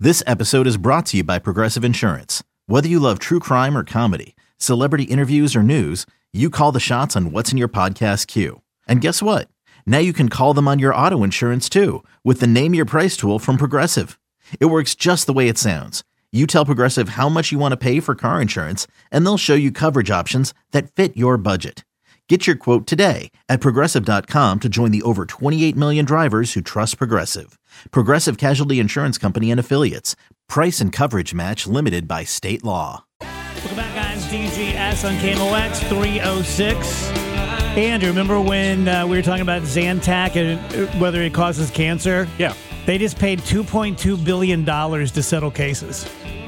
This episode is brought to you by Progressive Insurance. Whether you love true crime or comedy, celebrity interviews or news, you call the shots on what's in your podcast queue. And guess what? Now you can call them on your auto insurance too with the Name Your Price tool from Progressive. It works just the way it sounds. You tell Progressive how much you want to pay for car insurance, and they'll show you coverage options that fit your budget. Get your quote today at Progressive.com to join the over 28 million drivers who trust Progressive. Progressive Casualty Insurance Company and Affiliates. Price and coverage match limited by state law. Welcome back, guys. DGS on KMOX 306. Andrew, remember when we were talking about Zantac and whether it causes cancer? Yeah. They just paid $2.2 billion to settle cases.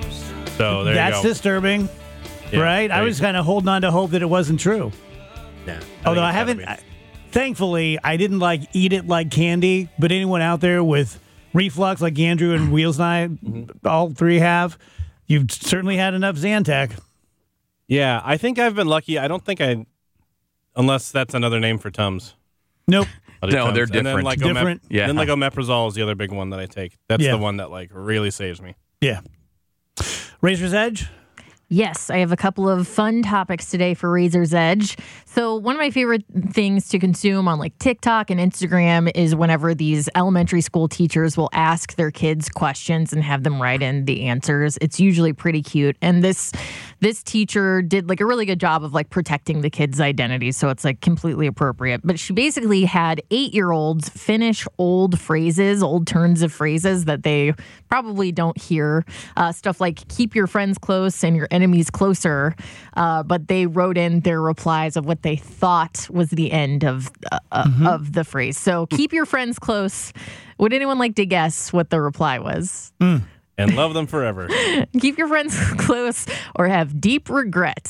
So there That's you go. disturbing, Yeah, right? I was kind of holding on to hope that it wasn't true. Yeah. Although I haven't, thankfully, I didn't eat it like candy, but anyone out there with reflux like Andrew and Wheels and I, all three have, you've certainly had enough Zantac. Yeah, I think I've been lucky. I don't think unless that's another name for Tums. Nope. No, they're different. And then Different? Yeah. Then omeprazole is the other big one that I take. That's Yeah. the one that really saves me. Yeah. Razor's Edge? Yes, I have a couple of fun topics today for Razor's Edge. So one of my favorite things to consume on TikTok and Instagram is whenever these elementary school teachers will ask their kids questions and have them write in the answers. It's usually pretty cute. And this teacher did a really good job of protecting the kids' identity, so it's completely appropriate. But she basically had 8-year-olds finish old phrases, old turns of phrases that they probably don't hear. Stuff like keep your friends close and your enemies closer. But they wrote in their replies of what they thought was the end of the phrase. So keep your friends close. Would anyone like to guess what the reply was? And love them forever. Keep your friends close or have deep regret.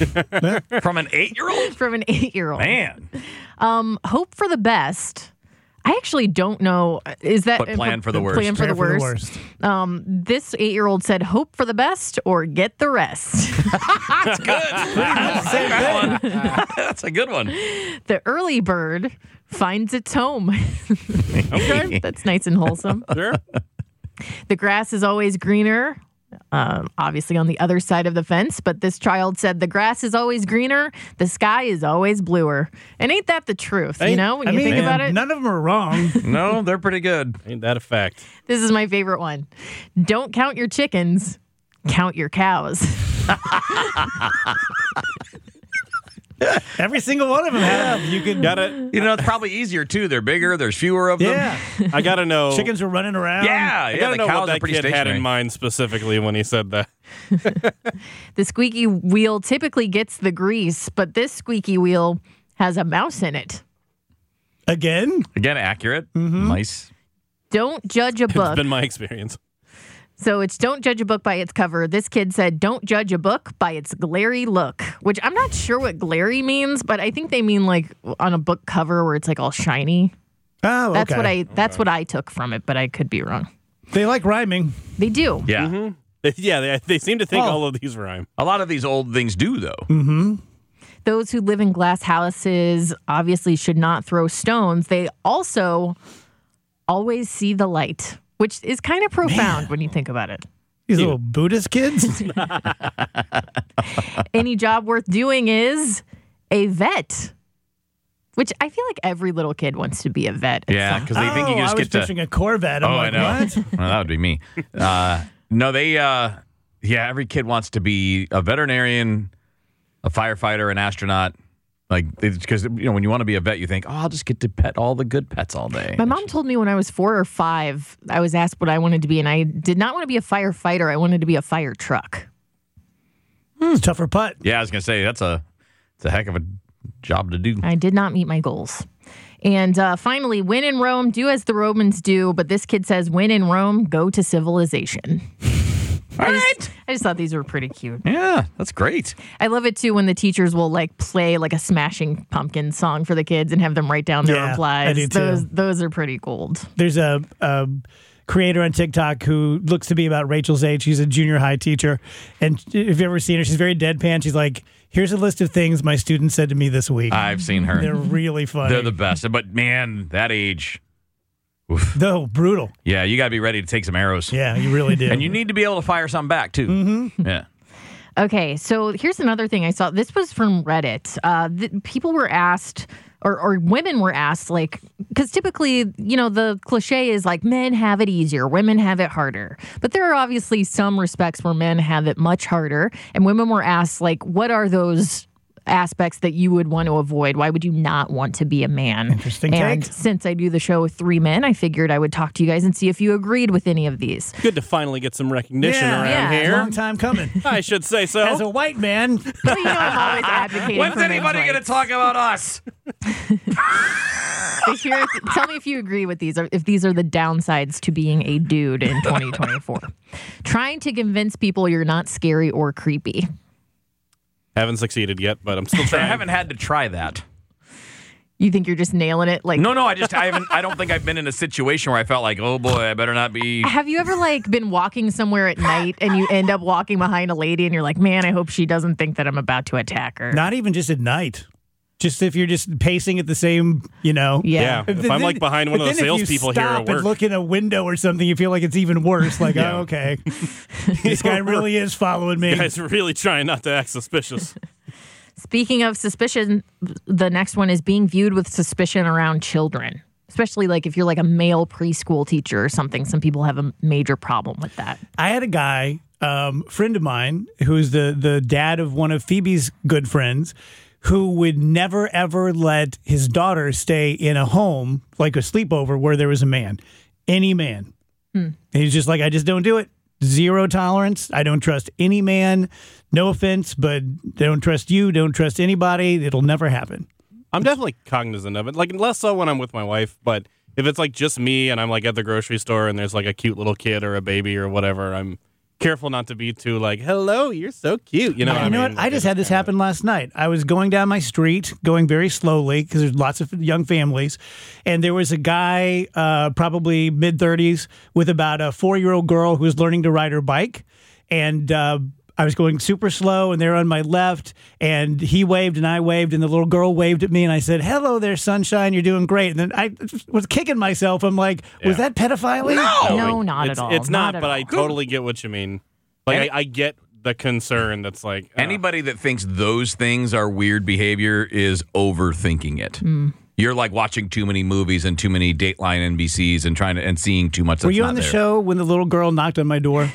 From an 8-year-old? From an 8-year-old. Man. Hope for the best. I actually don't know. Is that But plan for the worst. Plan for the Prepare worst. This 8-year-old said, "Hope for the best or get the rest." That's good. That's a good one. The early bird finds its home. Okay. That's nice and wholesome. Sure. The grass is always greener. Obviously on the other side of the fence, but this child said the grass is always greener, the sky is always bluer. And ain't that the truth, when you think about it? None of them are wrong. No, they're pretty good. Ain't that a fact? This is my favorite one. Don't count your chickens, count your cows. Every single one of them have. You can Got it. It's probably easier, too. They're bigger. There's fewer of them. Yeah. I got to know. Chickens are running around. Yeah, I got to the know cows what are that pretty kid had stationary. in mind specifically when he said that. The squeaky wheel typically gets the grease, but this squeaky wheel has a mouse in it. Again? Again, accurate. Nice. Don't judge a book. It's been my experience. So it's don't judge a book by its cover. This kid said, don't judge a book by its glary look, which I'm not sure what glary means, but I think they mean on a book cover where it's all shiny. Oh, okay. That's what I took from it, but I could be wrong. They like rhyming. They do. Yeah. Yeah, they seem to think Oh. all of these rhyme. A lot of these old things do, though. Mm-hmm. Those who live in glass houses obviously should not throw stones. They also always see the light, which is kind of profound when you think about it. These little Buddhist kids? Any job worth doing is a vet, which I feel like every little kid wants to be a vet. Yeah, because they think you can just I was get to... picturing a Corvette. I'm Oh, like, I know. what? Well, that would be me. No, they... every kid wants to be a veterinarian, a firefighter, an astronaut. Because when you want to be a vet, you think, oh, I'll just get to pet all the good pets all day. My mom told me when I was 4 or 5, I was asked what I wanted to be, and I did not want to be a firefighter. I wanted to be a fire truck. It's a tougher putt. Yeah, I was going to say, it's a heck of a job to do. I did not meet my goals. And finally, when in Rome, do as the Romans do. But this kid says, when in Rome, go to civilization. I just thought these were pretty cute. Yeah, that's great. I love it, too, when the teachers will, play, a Smashing Pumpkins song for the kids and have them write down their Yeah, replies. I do, too. Those are pretty gold. There's a creator on TikTok who looks to be about Rachel's age. She's a junior high teacher. And if you've ever seen her, she's very deadpan. She's like, here's a list of things my students said to me this week. I've seen her. They're really funny. They're the best. But, man, that age... No, brutal. Yeah, you got to be ready to take some arrows. Yeah, you really do. And you need to be able to fire some back, too. Mm-hmm. Yeah. Okay, so here's another thing I saw. This was from Reddit. People were asked, or women were asked, like, because typically, the cliche is like men have it easier, women have it harder. But there are obviously some respects where men have it much harder. And women were asked, like, what are those aspects that you would want to avoid? Why would you not want to be a man? Interesting And take. since I do the show with 3 men, I figured I would talk to you guys and see if you agreed with any of these. Good to finally get some recognition around Yeah. here. Long time coming. I should say so. As a white man, Well, I'm always advocating When's for men's anybody going to rights. talk about us? So tell me if you agree with these, or if these are the downsides to being a dude in 2024. Trying to convince people you're not scary or creepy. Haven't succeeded yet, but I'm still I trying. haven't had to try that. You think you're just nailing it? Like, No, I don't think I've been in a situation where I felt like, oh boy, I better not be. have you ever been walking somewhere at night and you end up walking behind a lady and you're like, man, I hope she doesn't think that I'm about to attack her. not even just at night. Just if you're just pacing at the same, Yeah. Yeah. If I'm like behind one of the salespeople here at and work. look in a window or something, you feel like it's even worse. Like, Yeah. oh, okay, this guy really is following me. Guys really trying not to act suspicious. Speaking of suspicion, the next one is being viewed with suspicion around children. Especially like if you're like a male preschool teacher or something. Some people have a major problem with that. I had a guy, friend of mine, who's the dad of one of Phoebe's good friends, who would never, ever let his daughter stay in a home, like a sleepover, where there was a man. Any man. And he's just like, I just don't do it. Zero tolerance. I don't trust any man. No offense, but don't trust you. Don't trust anybody. It'll never happen. I'm definitely cognizant of it. Like, less so when I'm with my wife, but if it's like just me and I'm like at the grocery store and there's like a cute little kid or a baby or whatever, I'm careful not to be too like, hello, you're so cute. You know what I mean? I just had this happen last night. I was going down my street, going very slowly because there's lots of young families. And there was a guy, probably mid-30s, with about a 4-year-old girl who was learning to ride her bike. And I was going super slow, and they're on my left. And he waved, and I waved, and the little girl waved at me. And I said, hello there, sunshine. You're doing great. And then I was kicking myself. I'm like, was that pedophilia? No, not at all. It's not, at but all. I totally get what you mean. Like, I get the concern that's like... Anybody that thinks those things are weird behavior is overthinking it. You're like watching too many movies and too many Dateline NBCs and seeing too much. Were That's you not on the there. show when the little girl knocked on my door?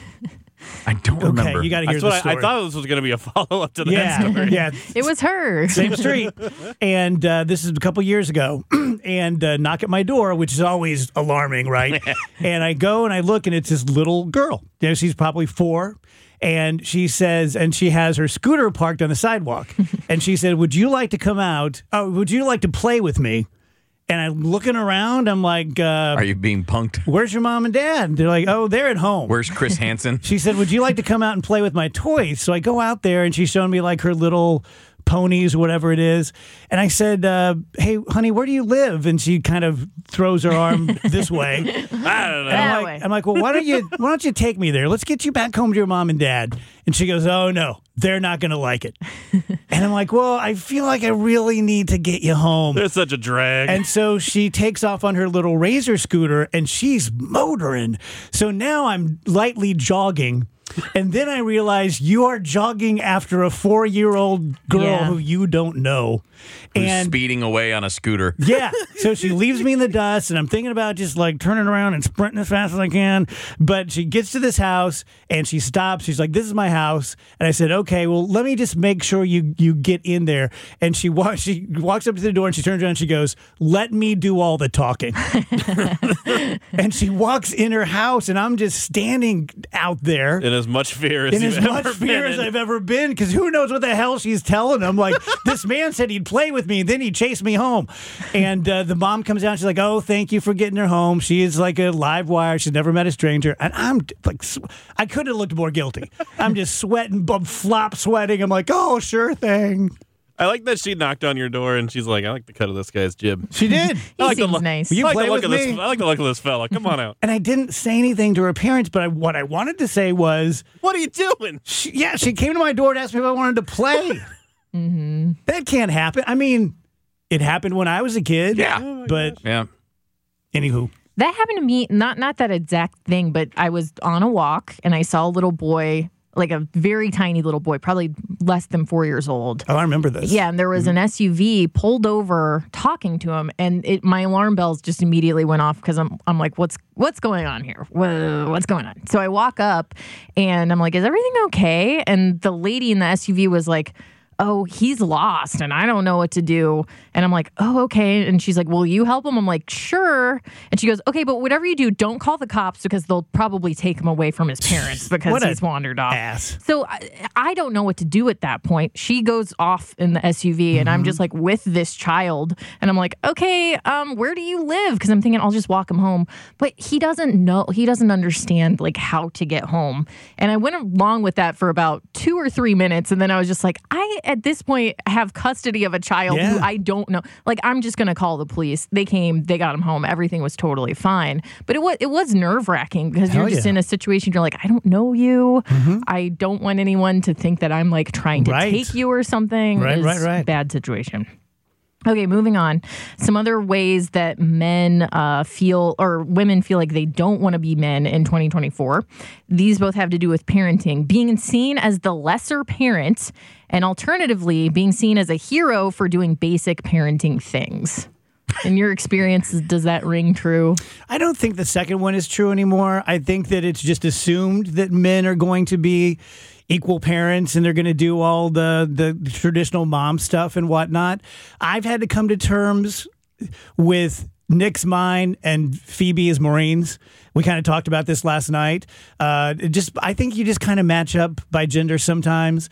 I don't remember. Okay, you got to hear That's the what story. I thought this was going to be a follow-up to that Yeah, story. yeah. It was her. Same street. And this is a couple years ago. And knock at my door, which is always alarming, right? And I go and I look, and it's this little girl. She's probably 4. And she says, and she has her scooter parked on the sidewalk. And she said, would you like to come out? Oh, would you like to play with me? And I'm looking around. I'm like, Are you being punked? where's your mom and dad? And they're like, oh, they're at home. Where's Chris Hansen? She said, would you like to come out and play with my toys? So I go out there, and she's showing me like her little ponies or whatever it is. And I said, hey, honey, where do you live? And she kind of throws her arm this way. I don't know. And That way. I'm like, well, why don't you take me there? Let's get you back home to your mom and dad. And she goes, oh, no, they're not going to like it. And I'm like, well, I feel like I really need to get you home. There's such a drag. And so she takes off on her little Razor scooter, and she's motoring. So now I'm lightly jogging. And then I realize you are jogging after a 4-year-old girl Yeah. who you don't know. Who's And speeding away on a scooter. yeah. So she leaves me in the dust, and I'm thinking about just like turning around and sprinting as fast as I can. But she gets to this house, and she stops. She's like, this is my house. And I said, okay, well, let me just make sure you get in there. And she walks up to the door, and she turns around and she goes, let me do all the talking. And she walks in her house, and I'm just standing out there. in as much fear as In you've as much ever fear been as in. I've ever been, because who knows what the hell she's telling him. Like, this man said he'd play with me, and then he'd chase me home. And the mom comes down, she's like, oh, thank you for getting her home. She is like a live wire. She's never met a stranger. And I'm like, I couldn't have looked more guilty. I'm just sweating, flop sweating. I'm like, oh, sure thing. I like that she knocked on your door and she's like, I like the cut of this guy's jib. She did. He I like the seems look- nice. You I like play the look with of this. me. I like the look of this fella. Come on out. And I didn't say anything to her parents, but what I wanted to say was, What are you doing? she came to my door and asked me if I wanted to play. That can't happen. I mean, it happened when I was a kid. Yeah. But Yeah. anywho. That happened to me, not that exact thing, but I was on a walk and I saw a little boy, like a very tiny little boy, probably less than 4 years old. Oh, I remember this. Yeah, and there was an SUV pulled over talking to him, and my alarm bells just immediately went off because I'm like, what's going on here? What's going on? So I walk up and I'm like, is everything okay? And the lady in the SUV was like, oh, he's lost and I don't know what to do. And I'm like, oh, okay. And she's like, will you help him? I'm like, sure. And she goes, okay, but whatever you do, don't call the cops because they'll probably take him away from his parents because he's wandered off. Ass. So I don't know what to do at that point. She goes off in the SUV and I'm just like with this child. And I'm like, okay, where do you live? Because I'm thinking I'll just walk him home. But he doesn't know. He doesn't understand like how to get home. And I went along with that for about 2 or 3 minutes. And then I was just like, at this point, have custody of a child who I don't know. Like, I'm just going to call the police. They came, they got him home. Everything was totally fine. But it was nerve-wracking because you're just in a situation, you're like, I don't know you. I don't want anyone to think that I'm like trying to take you or something. Right. Bad situation. Okay, moving on. Some other ways that men feel or women feel like they don't want to be men in 2024. These both have to do with parenting. Being seen as the lesser parent and alternatively being seen as a hero for doing basic parenting things. In your experience, does that ring true? I don't think the second one is true anymore. I think that it's just assumed that men are going to be equal parents and they're going to do all the traditional mom stuff and whatnot. I've had to come to terms with Nick's mine and Phoebe is Maureen's. We kind of talked about this last night. I think you just kind of match up by gender sometimes.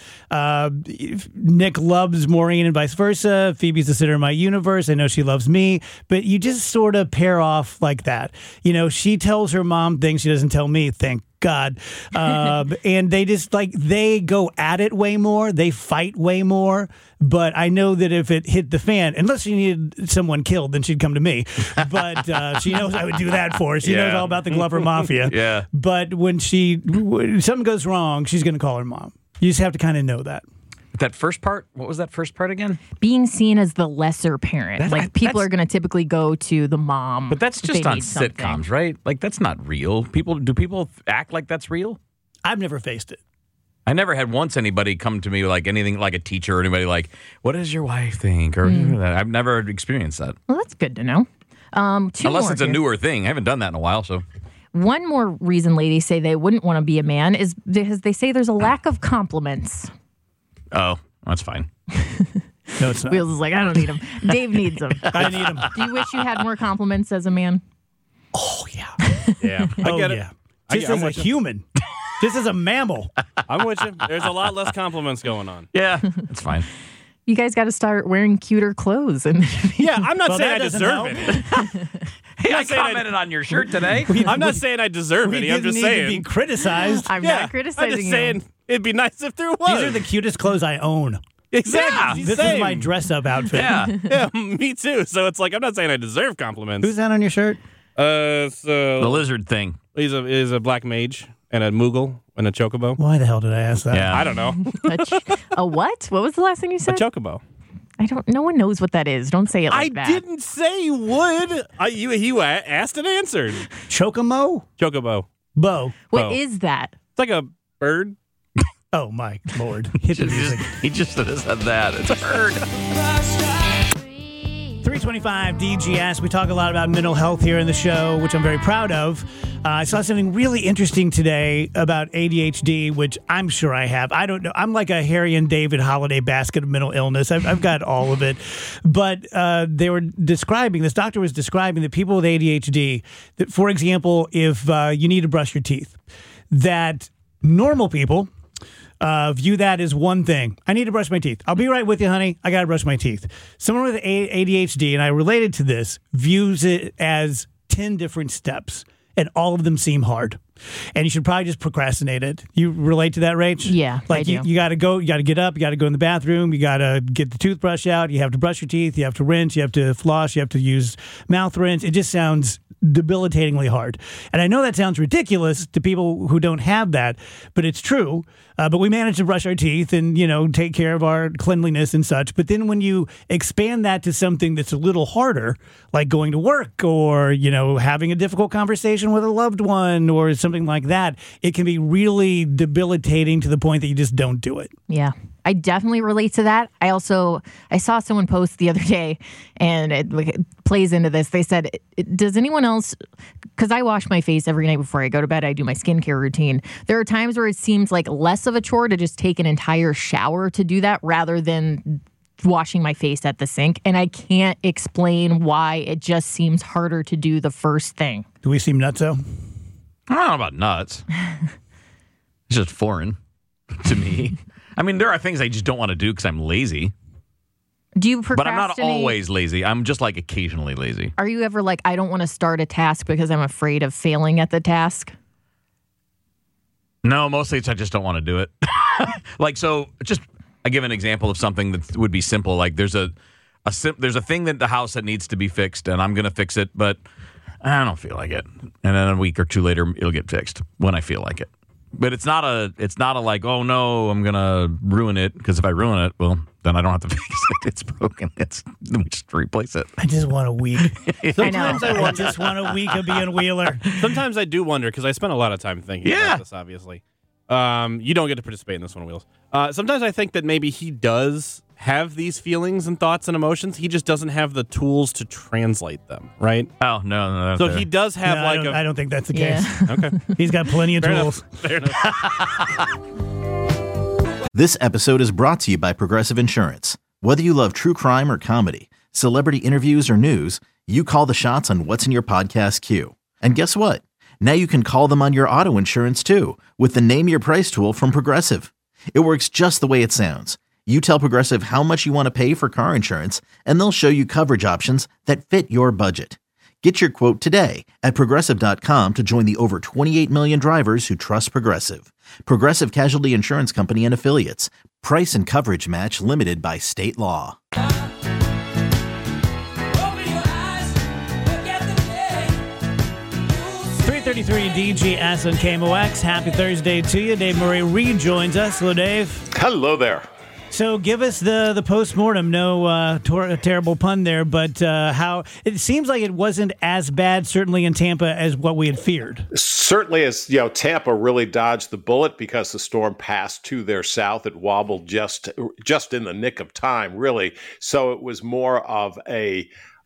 Nick loves Maureen and vice versa. Phoebe's the center of my universe. I know she loves me, but you just sort of pair off like that. You know, she tells her mom things she doesn't tell me. Thank God. And they just they go at it way more. They fight way more. But I know that if it hit the fan, unless she needed someone killed, then she'd come to me. But she knows I would do that for her. She knows all about the Glover Mafia. Yeah. But when something goes wrong, she's going to call her mom. You just have to kind of know that. That first part, what was that first part again? Being seen as the lesser parent. People are going to typically go to the mom. But that's just on sitcoms, right? Like, that's not real. Do people act like that's real? I've never faced it. I never had once anybody come to me like anything like a teacher or anybody like, what does your wife think? Or that. I've never experienced that. Well, that's good to know. Unless it's a newer thing. I haven't done that in a while, so. One more reason ladies say they wouldn't want to be a man is because they say there's a lack of compliments. Oh, that's fine. No, it's not. Wheels is like, I don't need them. Dave needs them. I need them. Do you wish you had more compliments as a man? Oh, yeah. Yeah. I get it. Yeah. Just as a human. Just as a mammal. I'm with you. There's a lot less compliments going on. Yeah, that's fine. You guys got to start wearing cuter clothes. Yeah, I'm not saying I that doesn't deserve help. it. Hey, I commented on your shirt today. I'm not saying I deserve any. I'm just need saying. to be criticized. I'm not criticizing I'm just you. saying it'd be nice if there was. These are the cutest clothes I own. Exactly. This is my dress-up outfit. Yeah. Yeah, me too. So it's like I'm not saying I deserve compliments. Who's that on your shirt? The So lizard thing. he's a black mage and a Moogle and a chocobo. Why the hell did I ask that? Yeah. I don't know. A what? What was the last thing you A said? chocobo. No one knows what that is. Don't say it like I that. didn't say you would. You asked and answered. Chocomo? Chocobo. Bo. What Oh. is that? It's like a bird. Oh, my Lord. Hit the music. He just said that. It's a bird. 325 DGS. We talk a lot about mental health here in the show, which I'm very proud of. I saw something really interesting today about ADHD, which I'm sure I have. I don't know. I'm like a Harry and David holiday basket of mental illness. I've got all of it. But they were describing, this doctor was describing that people with ADHD, that, for example, if you need to brush your teeth, that normal people view that as one thing. I need to brush my teeth. I'll be right with you, honey. I got to brush my teeth. Someone with ADHD, and I related to this, views it as 10 different steps, and all of them seem hard. and you should probably just procrastinate it. You relate to that, Rach? Yeah, like I do. you got to go, you got to get up, you got to go in the bathroom, you got to get the toothbrush out, you have to brush your teeth, you have to rinse, you have to floss, you have to use mouth rinse. It just sounds debilitatingly hard. And I know that sounds ridiculous to people who don't have that, but it's true. But we manage to brush our teeth and, take care of our cleanliness and such. But then when you expand that to something that's a little harder, like going to work or, having a difficult conversation with a loved one or something like that, it can be really debilitating to the point that you just don't do it. Yeah. I definitely relate to that. I saw someone post the other day, and it plays into this. They said, does anyone else, because I wash my face every night before I go to bed, I do my skincare routine. There are times where it seems like less of a chore to just take an entire shower to do that rather than washing my face at the sink. And I can't explain why it just seems harder to do the first thing. Do we seem nutso? I don't know about nuts. It's just foreign to me. I mean, there are things I just don't want to do because I'm lazy. Do you procrastinate? But I'm not always lazy. I'm just occasionally lazy. Are you ever I don't want to start a task because I'm afraid of failing at the task? No, mostly it's I just don't want to do it. I give an example of something that would be simple. Like there's a thing that the house that needs to be fixed, and I'm going to fix it, but I don't feel like it. And then a week or two later, it'll get fixed when I feel like it. But it's not a oh no, I'm gonna ruin it, because if I ruin it, well, then I don't have to fix it. It's broken. Then we just replace it. I just want a week. Sometimes I just want a week of being Wheeler. Sometimes I do wonder, because I spent a lot of time thinking about this, obviously. You don't get to participate in this one, Wheels. Sometimes I think that maybe he does have these feelings and thoughts and emotions. He just doesn't have the tools to translate them, right? Oh, no. So he does have I don't think that's the case. Yeah. Okay. He's got plenty of tools. Fair enough. This episode is brought to you by Progressive Insurance. Whether you love true crime or comedy, celebrity interviews or news, you call the shots on what's in your podcast queue. And guess what? Now you can call them on your auto insurance too, with the Name Your Price tool from Progressive. It works just the way it sounds. You tell Progressive how much you want to pay for car insurance, and they'll show you coverage options that fit your budget. Get your quote today at Progressive.com to join the over 28 million drivers who trust Progressive. Progressive Casualty Insurance Company and Affiliates. Price and coverage match limited by state law. 333 DGS on KMOX. Happy Thursday to you. Dave Murray rejoins us. Hello, Dave. Hello there. So give us the postmortem. No terrible pun there, but how it seems like it wasn't as bad, certainly in Tampa, as what we had feared. Certainly, as Tampa really dodged the bullet because the storm passed to their south. It wobbled just in the nick of time, really. So it was more of a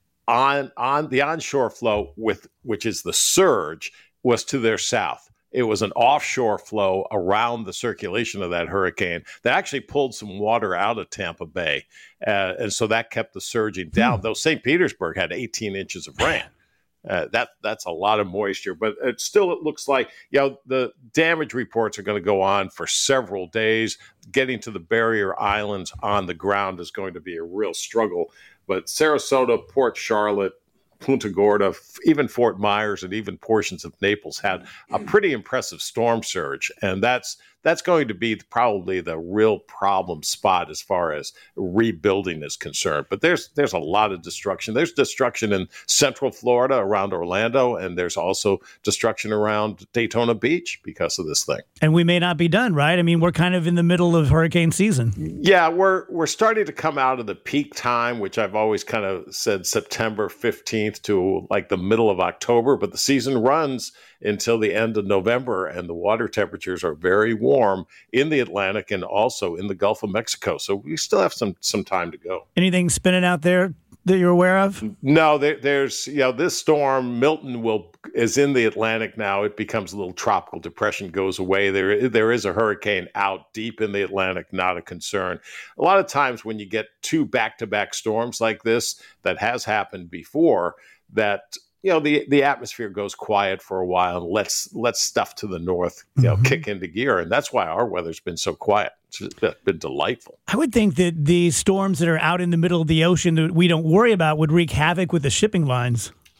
on the onshore flow, which is the surge, was to their south. It was an offshore flow around the circulation of that hurricane that actually pulled some water out of Tampa Bay. And so that kept the surging down, though St. Petersburg had 18 inches of rain. That's a lot of moisture, but it looks like, the damage reports are going to go on for several days. Getting to the barrier islands on the ground is going to be a real struggle. But Sarasota, Port Charlotte, Punta Gorda, even Fort Myers, and even portions of Naples had a pretty impressive storm surge. And that's going to be probably the real problem spot as far as rebuilding is concerned. But there's a lot of destruction. There's destruction in Central Florida around Orlando, and there's also destruction around Daytona Beach because of this thing. And we may not be done, right? I mean, we're kind of in the middle of hurricane season. Yeah, we're starting to come out of the peak time, which I've always kind of said September 15th to like the middle of October, but the season runs until the end of November, and the water temperatures are very warm in the Atlantic and also in the Gulf of Mexico. So we still have some time to go. Anything spinning out there that you're aware of? No, there's this storm, Milton, is in the Atlantic now. It becomes a little tropical depression, goes away. There is a hurricane out deep in the Atlantic, not a concern. A lot of times when you get two back-to-back storms like this, that has happened before, that the atmosphere goes quiet for a while and lets stuff to the north kick into gear, and that's why our weather's been so quiet. It's been delightful. I would think that the storms that are out in the middle of the ocean that we don't worry about would wreak havoc with the shipping lines.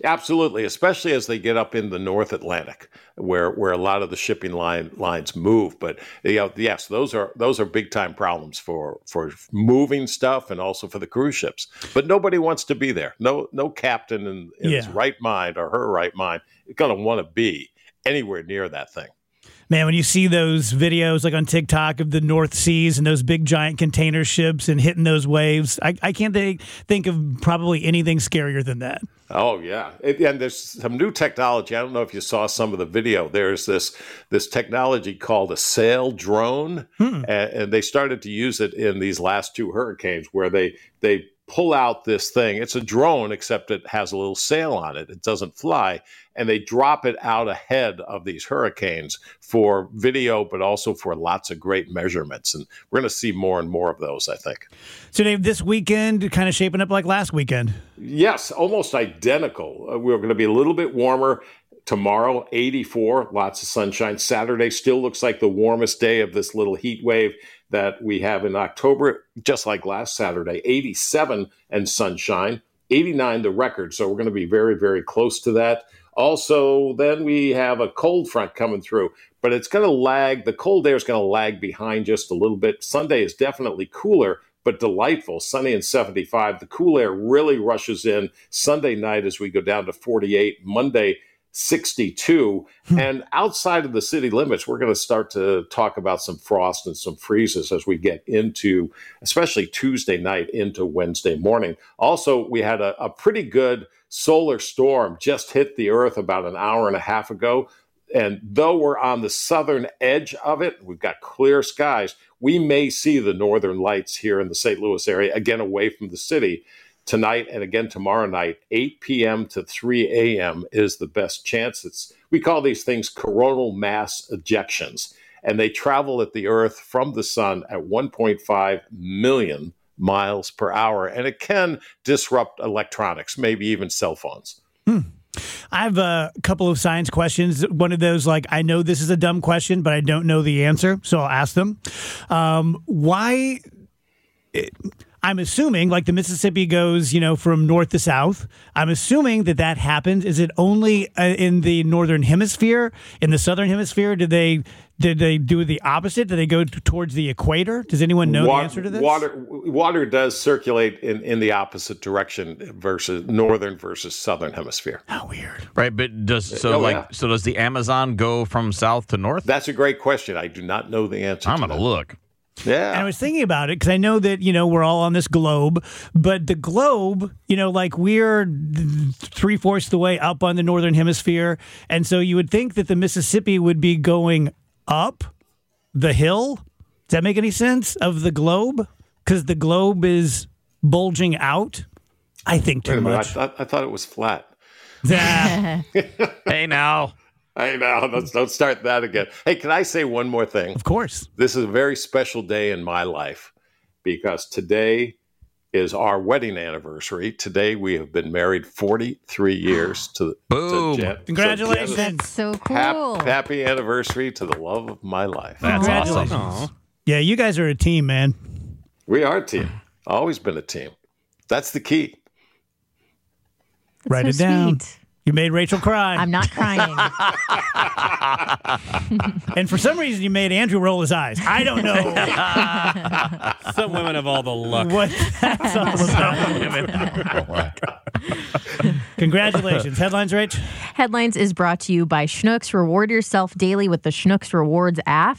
Absolutely, especially as they get up in the North Atlantic, where a lot of the shipping lines move. But yes, those are big time problems for moving stuff and also for the cruise ships. But nobody wants to be there. No captain in his right mind or her right mind is going to want to be anywhere near that thing. Man, when you see those videos like on TikTok of the North Seas and those big giant container ships and hitting those waves, I can't think of probably anything scarier than that. Oh, yeah. And there's some new technology. I don't know if you saw some of the video. There's this technology called a sail drone, and they started to use it in these last two hurricanes where they pull out this thing. It's a drone, except it has a little sail on it. It doesn't fly. And they drop it out ahead of these hurricanes for video, but also for lots of great measurements. And we're going to see more and more of those, I think. So, Dave, this weekend kind of shaping up like last weekend. Yes, almost identical. We're going to be a little bit warmer. Tomorrow, 84, lots of sunshine. Saturday still looks like the warmest day of this little heat wave that we have in October, just like last Saturday. 87 and sunshine, 89 the record. So we're going to be very, very close to that. Also, then we have a cold front coming through, but it's going to lag. The cold air is going to lag behind just a little bit. Sunday is definitely cooler, but delightful. Sunny and 75. The cool air really rushes in Sunday night as we go down to 48. Monday, 62. And outside of the city limits, we're going to start to talk about some frost and some freezes as we get into, especially Tuesday night into Wednesday morning. Also, we had a pretty good solar storm just hit the earth about an hour and a half ago. And though we're on the southern edge of it, we've got clear skies, we may see the northern lights here in the St. Louis area, again, away from the city. Tonight and again tomorrow night, 8 p.m. to 3 a.m. is the best chance. We call these things coronal mass ejections, and they travel at the Earth from the sun at 1.5 million miles per hour, and it can disrupt electronics, maybe even cell phones. I have a couple of science questions. One of those, like, I know this is a dumb question, but I don't know the answer, so I'll ask them. I'm assuming, like, the Mississippi goes, from north to south. I'm assuming that happens. Is it only in the northern hemisphere? In the southern hemisphere, did they do the opposite? Did they go towards the equator? Does anyone know the answer to this? Water does circulate in the opposite direction versus northern versus southern hemisphere. How weird, right? But does the Amazon go from south to north? That's a great question. I do not know the answer. I'm going to look. Yeah. And I was thinking about it because I know that, we're all on this globe, but the globe, like we're 3/4 the way up on the northern hemisphere. And so you would think that the Mississippi would be going up the hill. Does that make any sense of the globe? Because the globe is bulging out. I think too much. I thought it was flat. Hey, now. I know. Don't start that again. Hey, can I say one more thing? Of course. This is a very special day in my life because today is our wedding anniversary. Today we have been married 43 years to Jen. Congratulations. That's so cool. Happy anniversary to the love of my life. That's awesome. Aww. Yeah, you guys are a team, man. We are a team. Always been a team. That's the key. Write it down. Sweet. You made Rachel cry. I'm not crying. And for some reason, you made Andrew roll his eyes. I don't know. Some women have all the luck. What that's all about. Congratulations. Headlines, Rach? Headlines is brought to you by Schnucks. Reward yourself daily with the Schnucks Rewards app.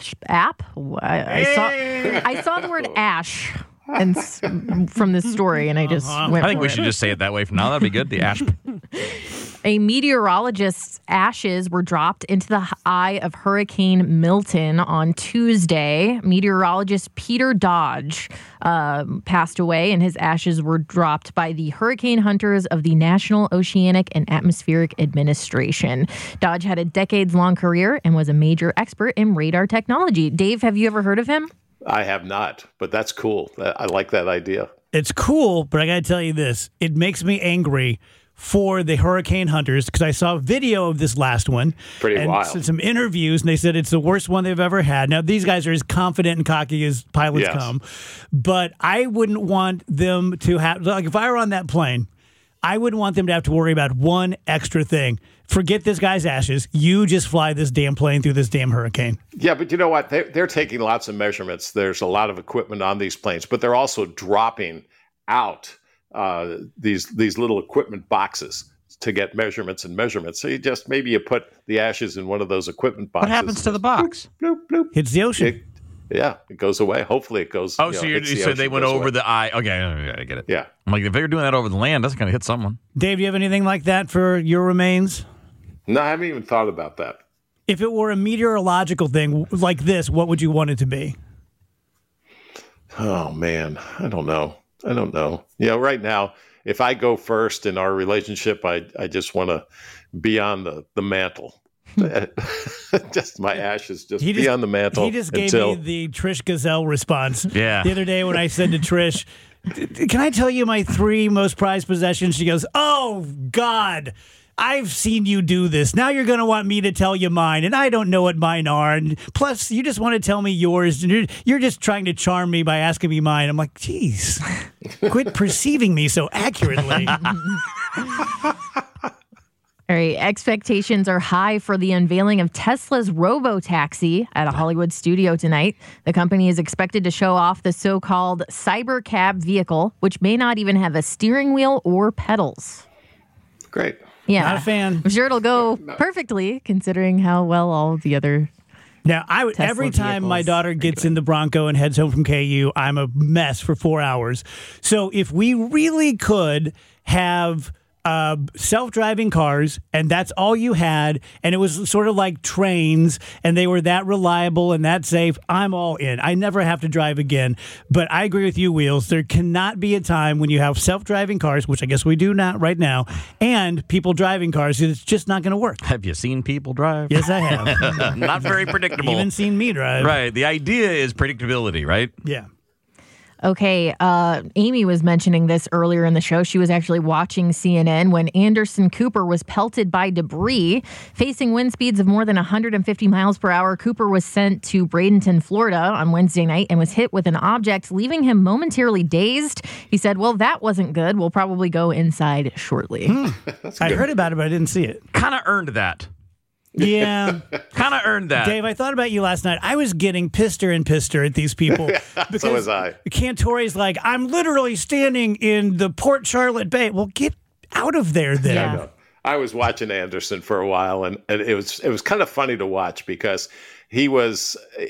I saw the word ash from this story, and I just went I think for we it. should just say it that way from now. That'd be good. The ash. A meteorologist's ashes were dropped into the eye of Hurricane Milton on Tuesday. Meteorologist Peter Dodge passed away, and his ashes were dropped by the hurricane hunters of the National Oceanic and Atmospheric Administration. Dodge had a decades-long career and was a major expert in radar technology. Dave, have you ever heard of him? I have not, but that's cool. I like that idea. It's cool, but I got to tell you this. It makes me angry for the hurricane hunters because I saw a video of this last one. Pretty wild. Some interviews, and they said it's the worst one they've ever had. Now, these guys are as confident and cocky as pilots come, but I wouldn't want them to have, like, if I were on that plane, I wouldn't want them to have to worry about one extra thing. Forget this guy's ashes. You just fly this damn plane through this damn hurricane. Yeah, but you know what? They're taking lots of measurements. There's a lot of equipment on these planes, but they're also dropping out these little equipment boxes to get measurements and measurements. So maybe you put the ashes in one of those equipment boxes. What happens to the box? Bloop, bloop. Hits the ocean. It goes away. Hopefully it goes. Oh, so you said they went over the eye. Okay, I get it. Yeah. I'm like, if they were doing that over the land, that's going to hit someone. Dave, do you have anything like that for your remains? No, I haven't even thought about that. If it were a meteorological thing like this, what would you want it to be? Oh, man. I don't know. Right now, if I go first in our relationship, I just want to be on the mantle. Just my ashes be on the mantle. He just gave me the Trish Gazelle response. Yeah. The other day when I said to Trish, can I tell you my 3 most prized possessions? She goes, oh, God, I've seen you do this. Now you're going to want me to tell you mine, and I don't know what mine are. And plus, you just want to tell me yours, and you're just trying to charm me by asking me mine. I'm like, geez, quit perceiving me so accurately. All right, expectations are high for the unveiling of Tesla's robo-taxi at a Hollywood studio tonight. The company is expected to show off the so-called Cybercab vehicle, which may not even have a steering wheel or pedals. Great. Yeah. Not a fan. I'm sure it'll go perfectly, considering how well all the other... Now, Tesla every time my vehicles daughter gets in the Bronco and heads home from KU, I'm a mess for 4 hours. So if we really could have self-driving cars, and that's all you had, and it was sort of like trains, and they were that reliable and that safe, I'm all in. I never have to drive again. But I agree with you, Wheels. There cannot be a time when you have self-driving cars, which I guess we do not right now, and people driving cars. It's just not going to work. Have you seen people drive? Yes, I have. Not very predictable. Even seen me drive. Right. The idea is predictability, right? Yeah. Okay, Amy was mentioning this earlier in the show. She was actually watching CNN when Anderson Cooper was pelted by debris. Facing wind speeds of more than 150 miles per hour, Cooper was sent to Bradenton, Florida on Wednesday night and was hit with an object, leaving him momentarily dazed. He said, well, that wasn't good. We'll probably go inside shortly. I heard about it, but I didn't see it. Kind of earned that. Yeah. Kind of earned that. Dave, I thought about you last night. I was getting pisser and pisser at these people. Because So was I. Cantore's like, I'm literally standing in the Port Charlotte Bay. Well, get out of there then. Yeah. I was watching Anderson for a while, and it was kind of funny to watch because he was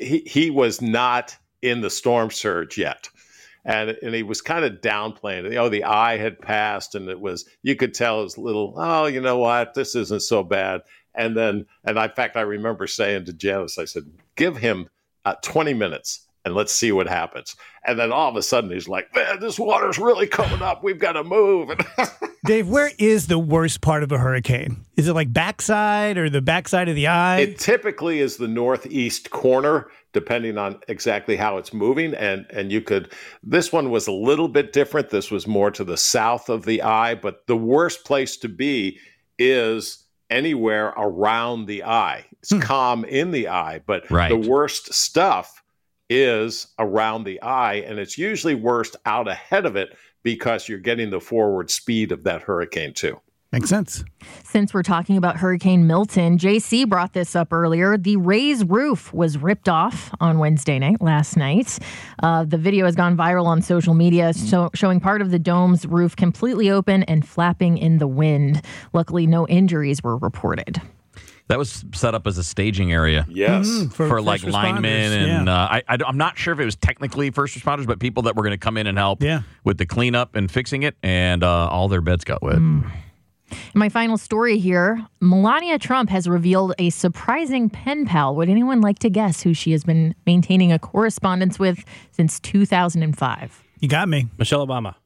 not in the storm surge yet. And he was kind of downplaying it. The eye had passed, and you could tell it was a little, oh, you know what, this isn't so bad. And in fact, I remember saying to Janice, I said, give him 20 minutes and let's see what happens. And then all of a sudden he's like, man, this water's really coming up. We've got to move. Dave, where is the worst part of a hurricane? Is it like backside or the backside of the eye? It typically is the northeast corner, depending on exactly how it's moving. And this one was a little bit different. This was more to the south of the eye, but the worst place to be is anywhere around the eye. It's calm in the eye, but Right. The worst stuff is around the eye, and it's usually worst out ahead of it because you're getting the forward speed of that hurricane too. Makes sense. Since we're talking about Hurricane Milton, JC brought this up earlier. The Rays roof was ripped off on Wednesday night, last night. The video has gone viral on social media, showing part of the dome's roof completely open and flapping in the wind. Luckily, no injuries were reported. That was set up as a staging area. Yes. For like first linemen responders, and yeah. I'm not sure if it was technically first responders, but people that were going to come in and help with the cleanup and fixing it, and all their beds got wet. My final story here, Melania Trump has revealed a surprising pen pal. Would anyone like to guess who she has been maintaining a correspondence with since 2005? You got me. Michelle Obama.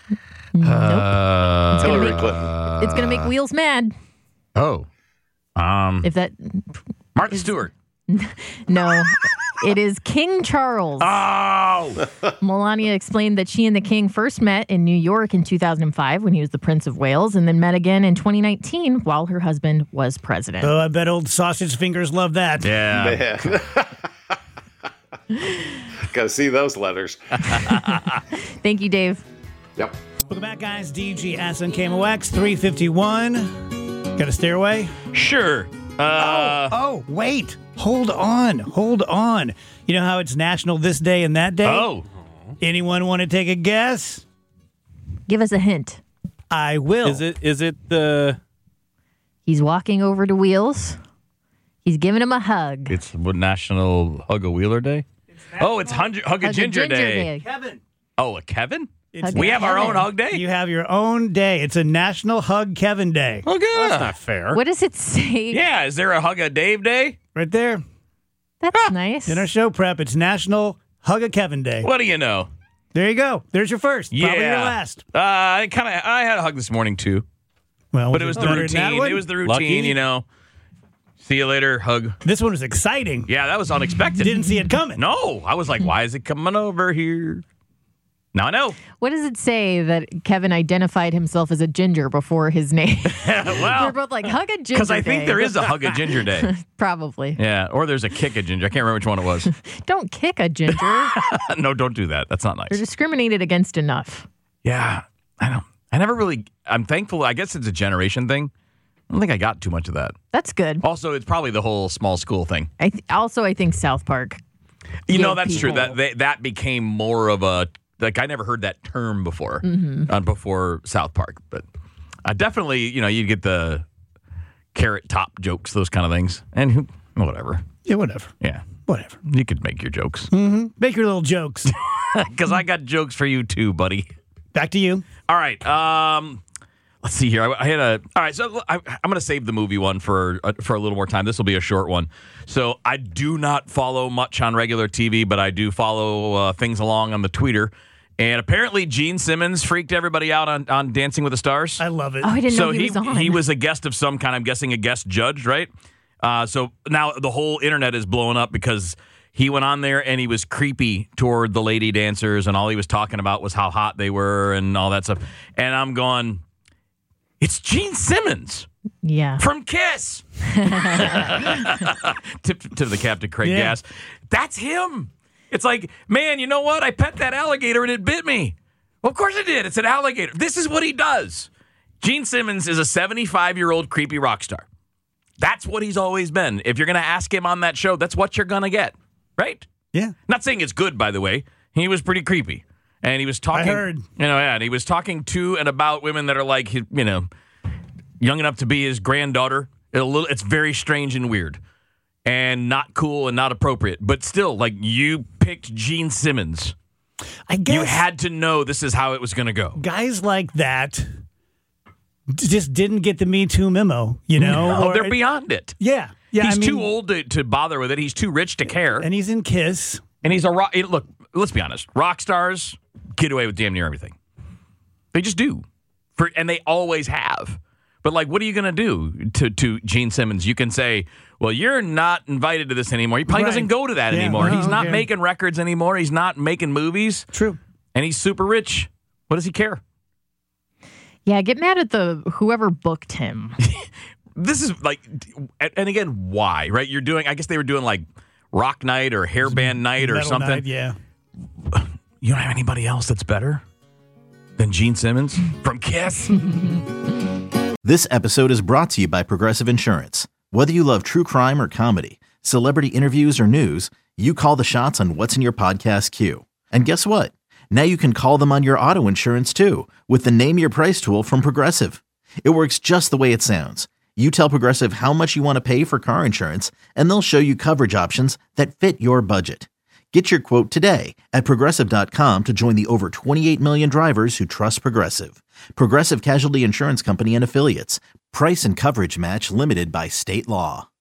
Nope. Hillary Clinton. It's going to make Wheels mad. If that... Martha Stewart. No, it is King Charles. Oh! Melania explained that she and the king first met in New York in 2005 when he was the Prince of Wales, and then met again in 2019 while her husband was president. Oh, I bet old sausage fingers love that. Yeah. Man. Got to see those letters. Thank you, Dave. Yep. Welcome back, guys. DGS and KMOX 351. Got a stairway? Sure. Wait. Hold on. You know how it's National This Day and That Day? Oh. Anyone want to take a guess? Give us a hint. I will. Is it the... He's walking over to Wheels. He's giving him a hug. It's National Hug a Wheeler Day? It's Hug a Ginger Day. Kevin. Oh, a Kevin? It's We have our own hug day? You have your own day. It's a National Hug Kevin Day. Oh, good. That's not fair. What does it say? Yeah, is there a Hug a Dave Day? Right there. That's nice. In our show prep, it's National Hug a Kevin Day. What do you know? There you go. There's your first. Probably your Yeah. last. I had a hug this morning too, Well, but it was the better than that routine. one? It was the routine, Lucky. you know. See you later, hug. This one was exciting. Yeah, that was unexpected. Didn't see it coming. No, I was like, why is it coming over here? Now I know. What does it say that Kevin identified himself as a ginger before his name? We're Well, both like, hug a ginger because I think day. there is a Hug a Ginger Day. Probably. Yeah, or there's a Kick a Ginger. I can't remember which one it was. Don't kick a ginger. No, don't do that. That's not They're nice. discriminated against enough. Yeah, I know. I never really. I'm thankful. I guess it's a generation thing. I don't think I got too much of that. That's good. Also, it's probably the whole small school thing. I think South Park. You know, give that's true. people- That became more of a, like, I never heard that term before, Mm-hmm. before South Park. But definitely, you know, you get the carrot top jokes, those kind of things. And whatever. Yeah, whatever. Yeah. Whatever. You could make your jokes. Make your little jokes. Because I got jokes for you too, buddy. Back to you. All right. Let's see here. All right. So I'm going to save the movie one for a little more time. This will be a short one. So I do not follow much on regular TV, but I do follow things along on the Twitter. And apparently Gene Simmons freaked everybody out on Dancing with the Stars. I love it. Oh, I didn't So know he was on. he was a guest of some kind. I'm guessing a guest judge, right? So now the whole internet is blowing up because he went on there and he was creepy toward the lady dancers, and all he was talking about was how hot they were and all that stuff. And I'm going, it's Gene Simmons Yeah. from Kiss. Tip to the Captain Craig Yeah. Gass. That's him. It's like, man, you know what? I pet that alligator and it bit me. Well, of course it did. It's an alligator. This is what he does. Gene Simmons is a 75-year-old creepy rock star. That's what he's always been. If you're going to ask him on that show, that's what you're going to get, right? Yeah. Not saying it's good, by the way. He was pretty creepy. And he was talking. I heard. And he was talking to and about women that are like, you know, young enough to be his granddaughter. It's very strange and weird. And not cool and not appropriate. But still, like, you picked Gene Simmons. I guess You had to know this is how it was going to go. guys like that just didn't get the Me Too memo, you know? No, Or- they're beyond it. Yeah. Yeah. He's I mean, too old to bother with it. He's too rich to care. And he's in Kiss. And he's a rock. Look, let's be honest. Rock stars get away with damn near everything. They just do. And they always have. But, like, what are you going to do to Gene Simmons? You can say, well, you're not invited to this anymore. He probably Right. doesn't go to that Yeah, anymore. well, He's not okay. making records anymore. He's not making movies. True. And he's super rich. What does he care? Yeah, get mad at whoever booked him. This is like, and again, why, right? You're doing, I guess they were doing like rock night or hairband night or Metal something. Night, yeah. You don't have anybody else that's better than Gene Simmons from Kiss? This episode is brought to you by Progressive Insurance. Whether you love true crime or comedy, celebrity interviews or news, you call the shots on what's in your podcast queue. And guess what? Now you can call them on your auto insurance too with the Name Your Price tool from Progressive. It works just the way it sounds. You tell Progressive how much you want to pay for car insurance, and they'll show you coverage options that fit your budget. Get your quote today at Progressive.com to join the over 28 million drivers who trust Progressive. Progressive Casualty Insurance Company and Affiliates. Price and coverage match limited by state law.